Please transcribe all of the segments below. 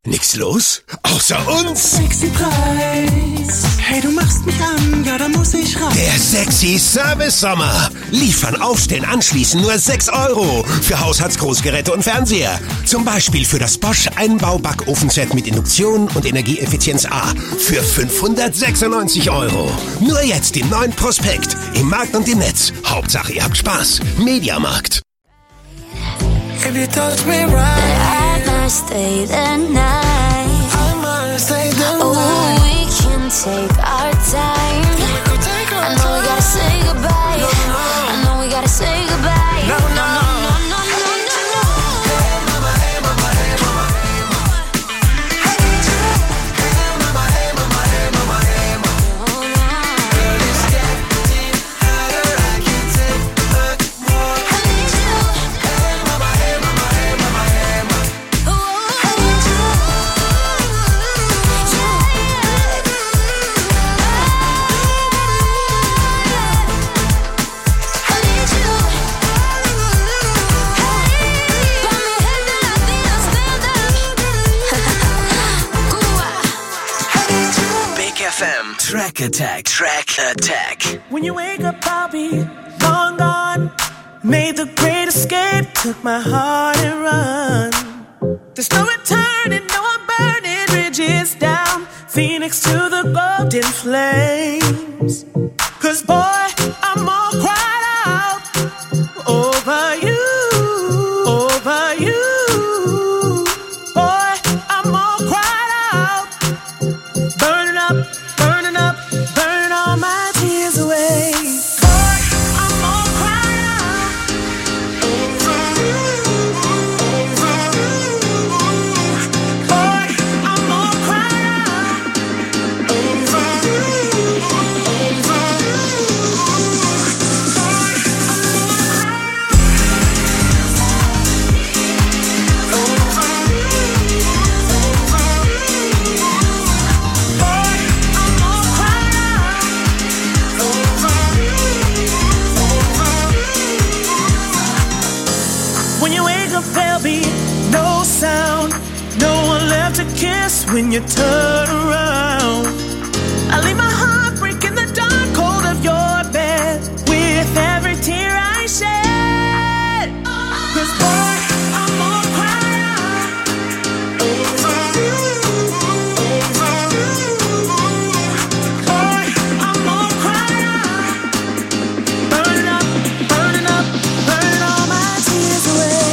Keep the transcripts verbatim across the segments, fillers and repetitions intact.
Nix los? Außer uns? Sexy Preis. Hey, du machst mich an, ja, da muss ich rein. Der Sexy Service Sommer. Liefern, aufstellen, anschließen, nur sechs Euro. Für Haushaltsgroßgeräte und Fernseher. Zum Beispiel für das Bosch Einbau-Backofenset mit Induktion und Energieeffizienz A. Für fünfhundertsechsundneunzig Euro. Nur jetzt im neuen Prospekt. Im Markt und im Netz. Hauptsache, ihr habt Spaß. Mediamarkt. If you touch me right, I might stay the night. I might stay the Oh, night. we can take our time. We could take our I know we gotta say goodbye. No, no. I know we gotta say goodbye. No, no. no, no, no, no, no, no. Hey mama, hey mama, hey mama, hey mama. I need you. Hey mama, hey mama, hey mama, hey mama. Girl, it's getting hotter, I can't take much more. I need you. Hey mama, hey mama, hey mama, hey mama. Oh, I need you. I need you. Pa' mi gente latina, stand up. Cuba. Big F M. Track Attack. Track Attack. When you wake up, I'll be long gone. Made the great escape, took my heart and run. There's no returning, no I'm burning bridges down. Phoenix to the golden flames. Cause boy, I'm all cried out over you, over you. Boy, I'm all cried out. Burning up, burning up, burning all my tears away. Boy, I'm all cried out over you, over you. Boy, I'm all cried out over you, over When you wake up, there'll be no sound, no one left to kiss when you turn around. I leave my heart break in the dark cold of your bed with every tear I shed. 'Cause boy, I'm all cried out over you, over you. Boy, I'm all cried out. Burning up, burning up, burning all my tears away.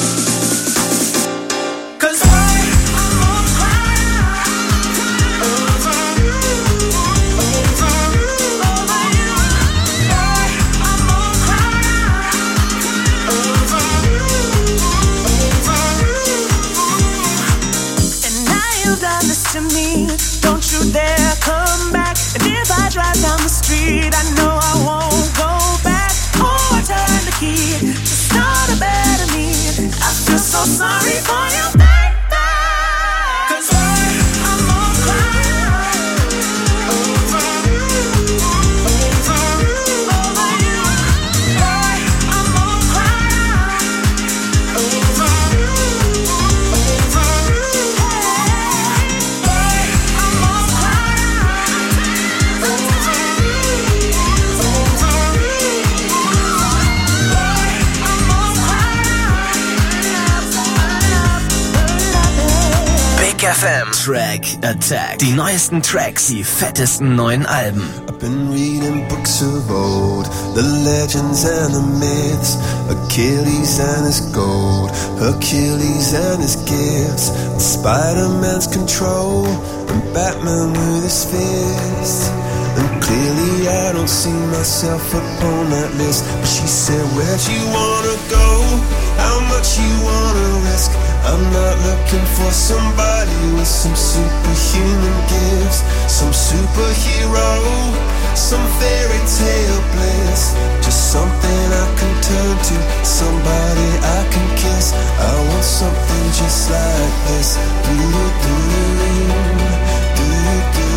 'Cause boy, I'm all cried out over you, over you, over you. Boy, I'm all cried out over you, over you. And now you've done this to me, don't you dare come back. And if I drive down the street, I know I won't go back. Oh, I turn the key to start a better me. I feel so sorry for you, baby. 'Cause boy, I'm all cried out over you, over you, over you. Boy, I'm all cried out over you, over you. Boy, I'm all cried out over you, over you. Boy, I'm all cried out, burn up, burn up. Big F M. Track Attack. Die neuesten Tracks, die fettesten neuen Alben. I've been reading books of old, the legends and the myths, Achilles and his gold, Hercules and his gifts, and Spider-Man's control, and Batman with his fist. And clearly I don't see myself upon that list. But she said, where'd you wanna go? How much you wanna risk? I'm not looking for somebody with some superhuman gifts, some superhero, some fairy tale bliss. Just something I can turn to, somebody I can kiss. I want something just like this. Do-do-do, do-do-do,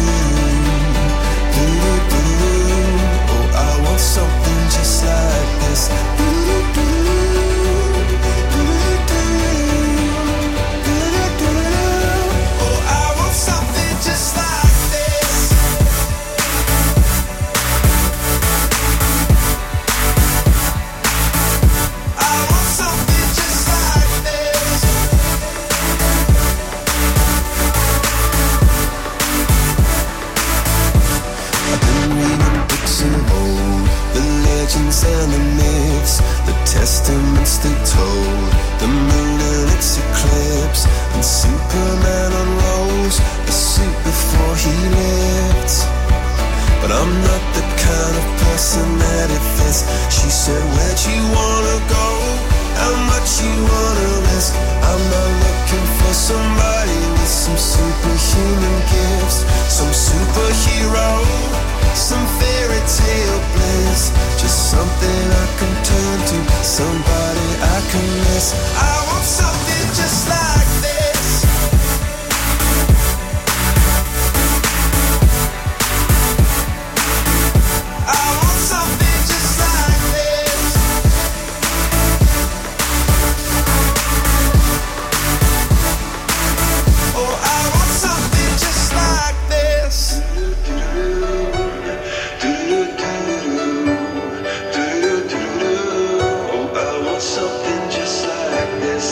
do-do-do. Oh, I want something just like this. Do-do-do, do-do-do, do-do-do. testaments they told, the moon and its eclipse, and Superman unrolls a suit before he lived. But I'm not the kind of person that it fits. She said, where'd you wanna go? How much you wanna risk? I'm not looking for somebody with some superhuman gifts, some superhero, some fairy tale bliss. Just something I can turn to, somebody I can miss. I want something just like this. I want something just like this. Oh, I want something just like this. Oh, I want something just like this.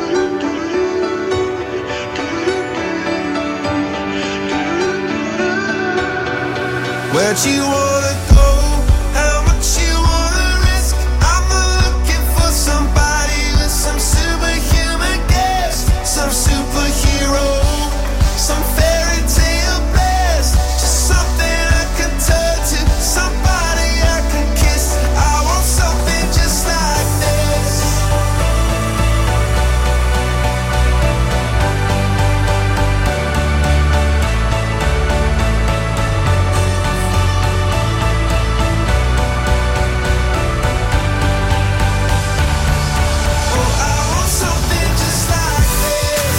Where'd you wanna go? How much you wanna risk? I'm not looking for somebody with some superhuman gifts, some superhero, some fairy tale bliss. Just something I can turn to, somebody I can kiss. I want something just like this. Oh, I want something just like this.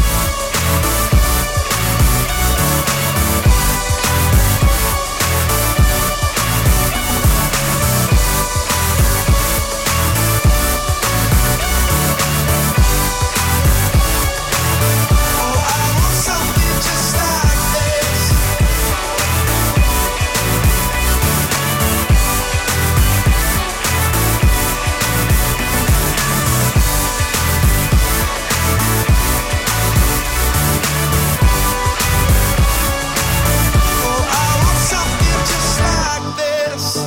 Oh, I want something just like this. Oh, I want something just like this.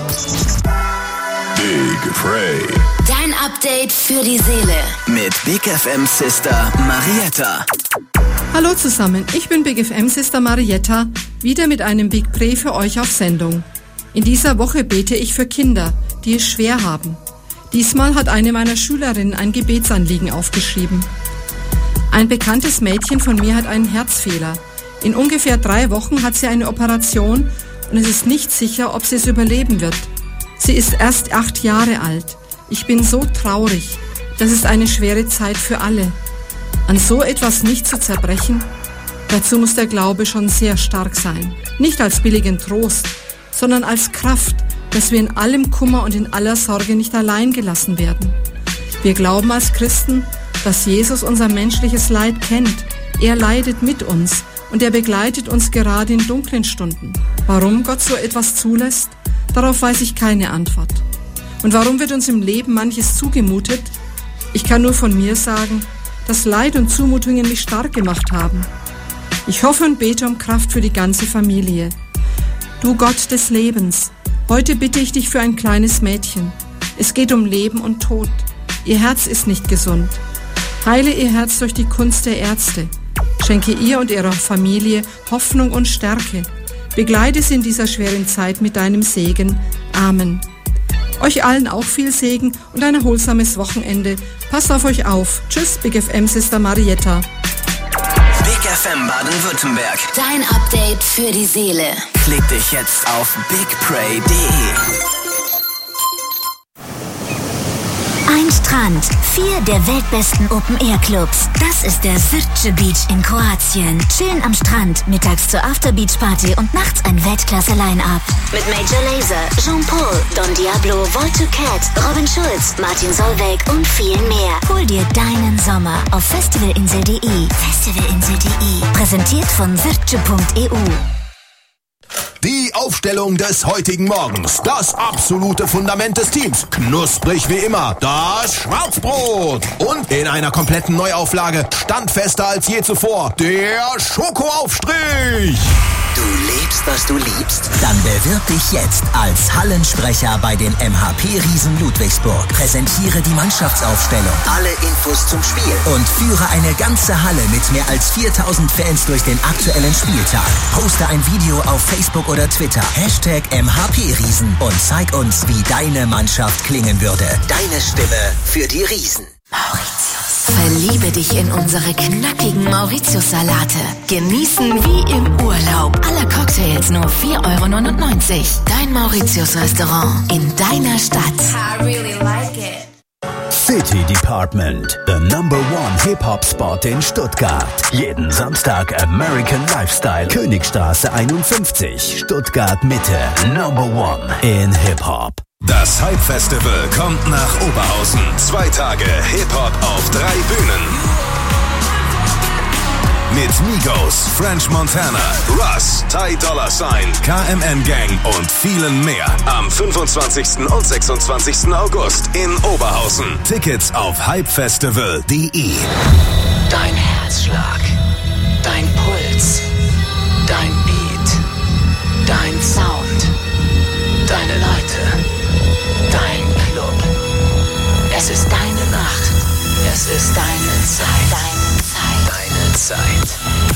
Big Frey. Dein Update für die Seele. Mit Big F M Sister Marietta. Hallo zusammen, ich bin Big F M Sister Marietta, wieder mit einem Big Pray für euch auf Sendung. In dieser Woche bete ich für Kinder, die es schwer haben. Diesmal hat eine meiner Schülerinnen ein Gebetsanliegen aufgeschrieben. Ein bekanntes Mädchen von mir hat einen Herzfehler. In ungefähr drei Wochen hat sie eine Operation und es ist nicht sicher, ob sie es überleben wird. Sie ist erst acht Jahre alt. Ich bin so traurig. Das ist eine schwere Zeit für alle. An so etwas nicht zu zerbrechen, dazu muss der Glaube schon sehr stark sein. Nicht als billigen Trost, sondern als Kraft, dass wir in allem Kummer und in aller Sorge nicht allein gelassen werden. Wir glauben als Christen, dass Jesus unser menschliches Leid kennt. Er leidet mit uns und er begleitet uns gerade in dunklen Stunden. Warum Gott so etwas zulässt, darauf weiß ich keine Antwort. Und warum wird uns im Leben manches zugemutet? Ich kann nur von mir sagen, dass Leid und Zumutungen mich stark gemacht haben. Ich hoffe und bete um Kraft für die ganze Familie. Du Gott des Lebens, heute bitte ich dich für ein kleines Mädchen. Es geht um Leben und Tod. Ihr Herz ist nicht gesund. Heile ihr Herz durch die Kunst der Ärzte. Schenke ihr und ihrer Familie Hoffnung und Stärke. Begleite sie in dieser schweren Zeit mit deinem Segen. Amen. Euch allen auch viel Segen und ein erholsames Wochenende. Passt auf euch auf. Tschüss, Big F M Sister Marietta. Big F M Baden-Württemberg. Dein Update für die Seele. Klick dich jetzt auf big pray punkt de. Ein Strand, vier der weltbesten Open-Air-Clubs. Das ist der Srce Beach in Kroatien. Chillen am Strand, mittags zur After-Beach-Party und nachts ein Weltklasse-Line-Up. Mit Major Lazer, Jean-Paul, Don Diablo, Volt to Cat, Robin Schulz, Martin Solveig und viel mehr. Hol dir deinen Sommer auf festivalinsel punkt de. festivalinsel punkt de. Präsentiert von srce punkt e u. Die Aufstellung des heutigen Morgens. Das absolute Fundament des Teams. Knusprig wie immer. Das Schwarzbrot. Und in einer kompletten Neuauflage, standfester als je zuvor, der Schokoaufstrich. Du lebst, was du liebst? Dann bewirb dich jetzt als Hallensprecher bei den M H P-Riesen Ludwigsburg. Präsentiere die Mannschaftsaufstellung, alle Infos zum Spiel und führe eine ganze Halle mit mehr als viertausend Fans durch den aktuellen Spieltag. Poste ein Video auf Facebook oder Twitter. Hashtag M H P-Riesen und zeig uns, wie deine Mannschaft klingen würde. Deine Stimme für die Riesen. Mauritius. Verliebe dich in unsere knackigen Mauritius-Salate. Genießen wie im Urlaub. Alle Cocktails nur vier Euro neunundneunzig. Dein Mauritius-Restaurant in deiner Stadt. I really like it. City Department, the number one Hip-Hop-Spot in Stuttgart. Jeden Samstag American Lifestyle, Königstraße einundfünfzig, Stuttgart Mitte, number one in Hip-Hop. Das Hype-Festival kommt nach Oberhausen. Zwei Tage Hip-Hop auf drei Bühnen. Mit Migos, French Montana, Russ, Ty Dolla Sign, K M N Gang und vielen mehr. Am fünfundzwanzigsten und sechsundzwanzigsten August in Oberhausen. Tickets auf hypefestival punkt de. Dein Herzschlag, dein Puls, dein Beat, dein Sound, deine Leute, dein Club. Es ist deine Nacht, es ist deine Zeit, deine Zeit, deine Zeit.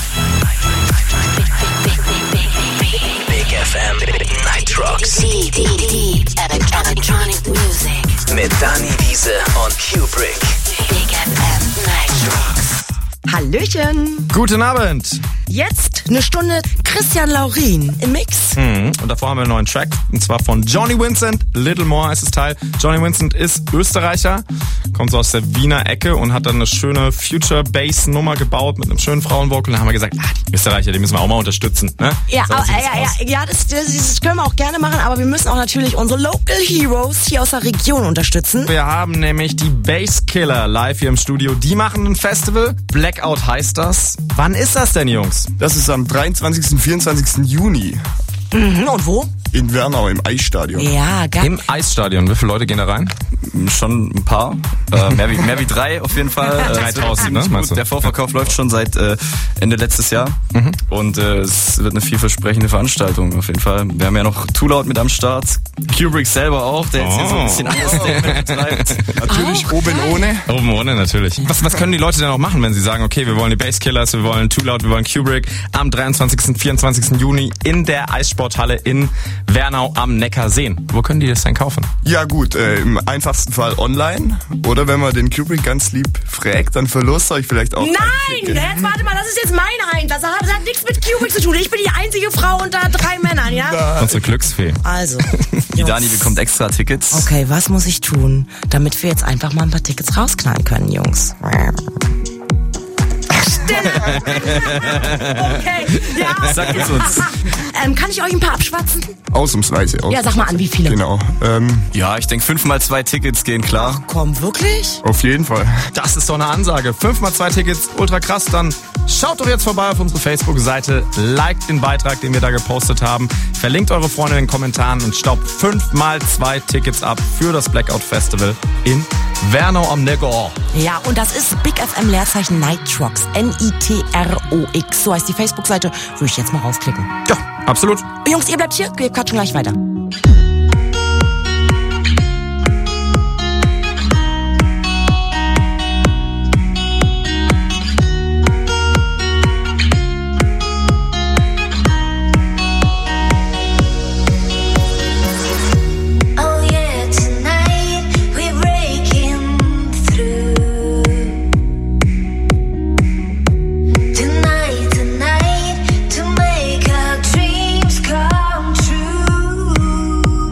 Big F M Night Rocks. Deep, deep, deep electronic music. Mit Dani Wiese und Kubrick. Big F M Night Rocks. Hallöchen. Guten Abend. Jetzt eine Stunde Christian Laurin im Mix. Mhm. Und davor haben wir einen neuen Track, und zwar von Johnny Vincent. Little More heißt das Teil. Johnny Vincent ist Österreicher, kommt so aus der Wiener Ecke und hat dann eine schöne Future-Bass-Nummer gebaut mit einem schönen Frauenvocal. Da haben wir gesagt, ah, die Österreicher, die müssen wir auch mal unterstützen. Ne? Ja, So aber, sieht's ja, aus. ja, ja das, das, das können wir auch gerne machen, aber wir müssen auch natürlich unsere Local Heroes hier aus der Region unterstützen. Wir haben nämlich die Basskiller live hier im Studio. Die machen ein Festival. Blackout heißt das. Wann ist das denn, Jungs? Das ist am dreiundzwanzigsten und vierundzwanzigsten Juni Mhm, und wo? in Wernau im Eisstadion. Ja, geil. Im Eisstadion. Wie viele Leute gehen da rein? Schon ein paar. Äh, mehr, wie, mehr wie drei auf jeden Fall. Äh, dreitausend, ne? Meinst du? Der Vorverkauf läuft schon seit äh, Ende letztes Jahr. Mhm. Und äh, es wird eine vielversprechende Veranstaltung auf jeden Fall. Wir haben ja noch Too Loud mit am Start. Kubrick selber auch, der jetzt hier so ein bisschen anders betreibt. Natürlich oben ohne. Oben ohne, natürlich. Was, was können die Leute denn auch machen, wenn sie sagen, okay, wir wollen die Basskillers, wir wollen Too Loud, wir wollen Kubrick am dreiundzwanzigsten und vierundzwanzigsten Juni in der Eissporthalle in Wernau am Neckar sehen? Wo können die das denn kaufen? Ja gut, äh, im einfachsten Fall online. Oder wenn man den Kubrick ganz lieb fragt, dann verlost euch vielleicht auch. Nein! Jetzt warte mal, das ist jetzt mein Einlass. Das hat, das hat nichts mit Kubrick zu tun. Ich bin die einzige Frau unter drei Männern, ja? Unsere Glücksfee. Also. Die Jungs. Dani bekommt extra Tickets. Okay, was muss ich tun, damit wir jetzt einfach mal ein paar Tickets rausknallen können, Jungs? Stille! Okay, ja. Sag es uns. Ähm, kann ich euch ein paar abschwatzen? Ausnahmsweise auch. Ja, sag mal an, wie viele? Genau. Ähm, Ja, ich denke fünf mal zwei Tickets gehen klar. Komm, wirklich? auf jeden Fall. Das ist doch eine Ansage. fünf mal zwei Tickets, ultra krass. Dann schaut doch jetzt vorbei auf unsere Facebook-Seite, liked den Beitrag, den wir da gepostet haben, verlinkt eure Freunde in den Kommentaren und staubt fünf mal zwei Tickets ab für das Blackout Festival in Wernau am Neckar. Ja, und das ist Big F M Leerzeichen Nightrocks. N I T R O X. So heißt die Facebook-Seite. Würde ich jetzt mal raufklicken. Ja, absolut. Jungs, ihr bleibt hier. Wir quatschen gleich weiter. Oh yeah, tonight we're breaking through. Tonight, tonight to make our dreams come true.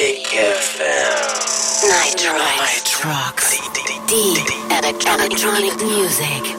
Big F M. Nightrocks. Deep electronic music.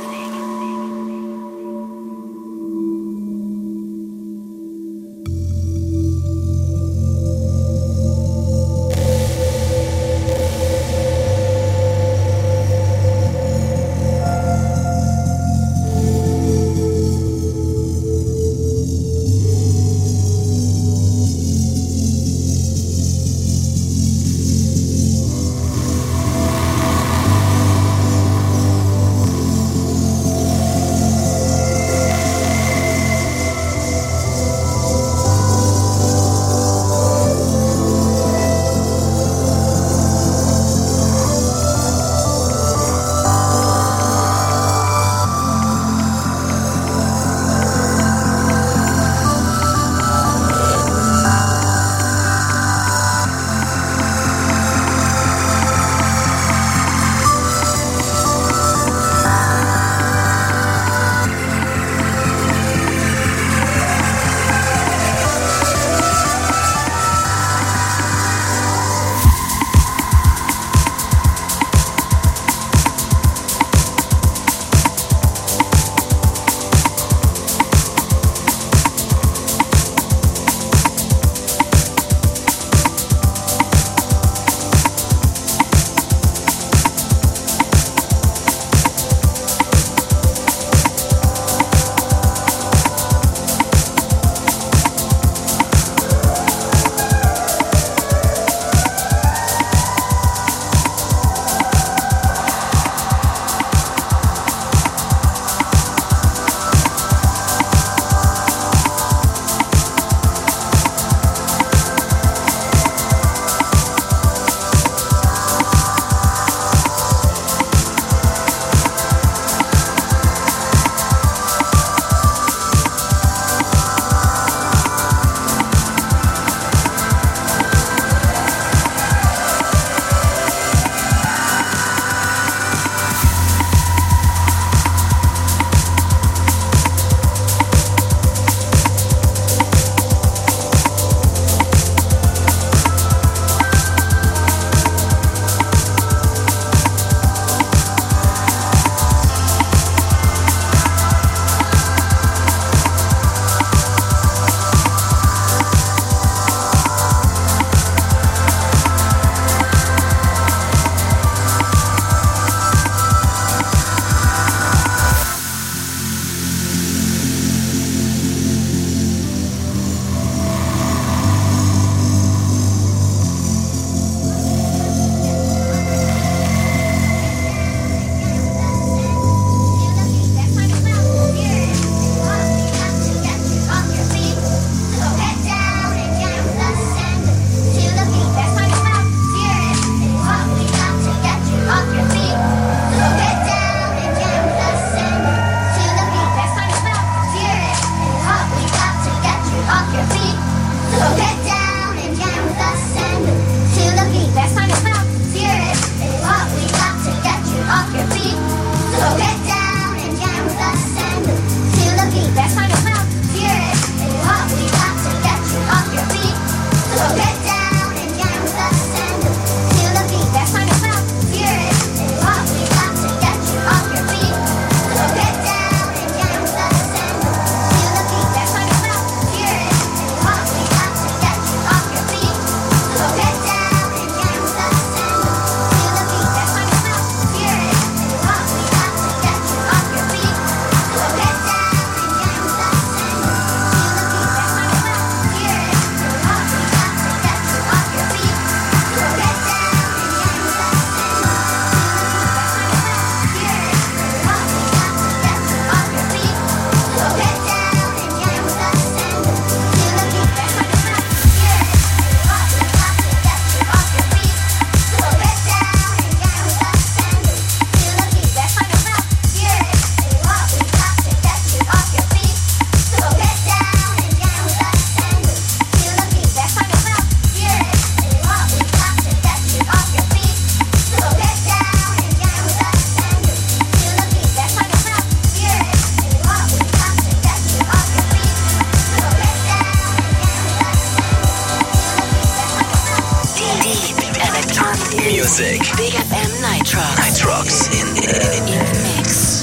Music. Big F M Night Rocks. Night Rocks in, in, in, in Mix.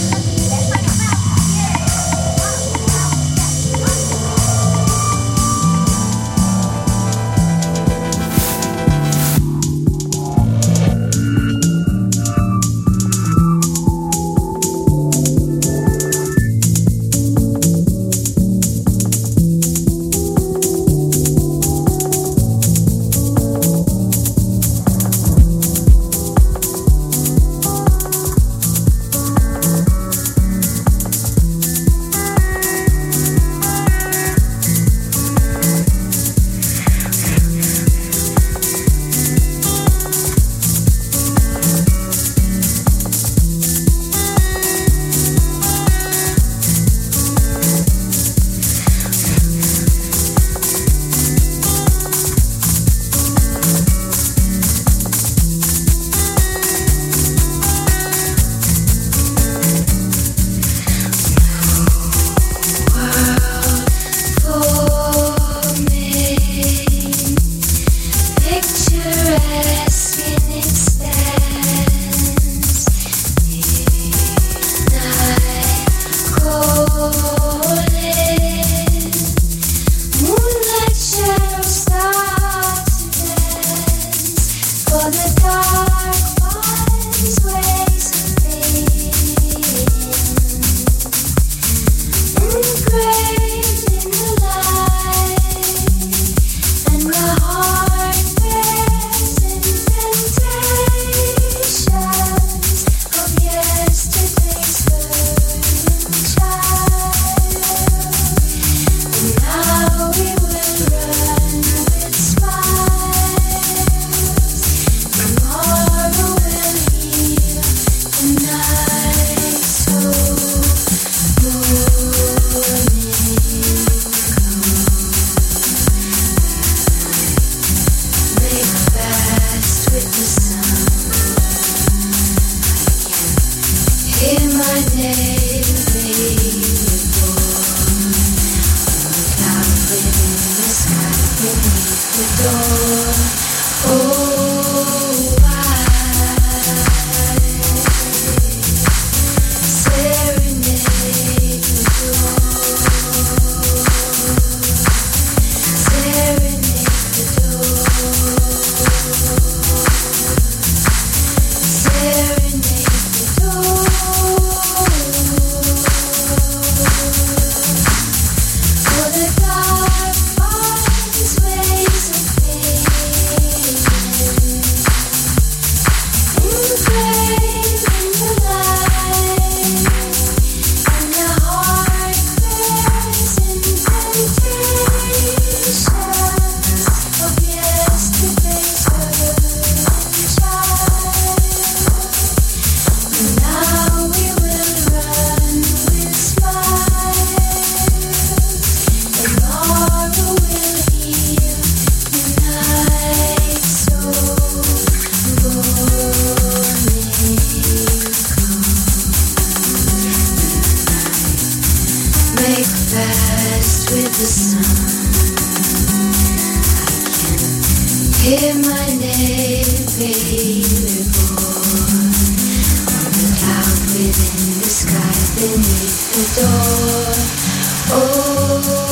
Hear my name, baby boy, on the cloud within the sky beneath the door. Oh.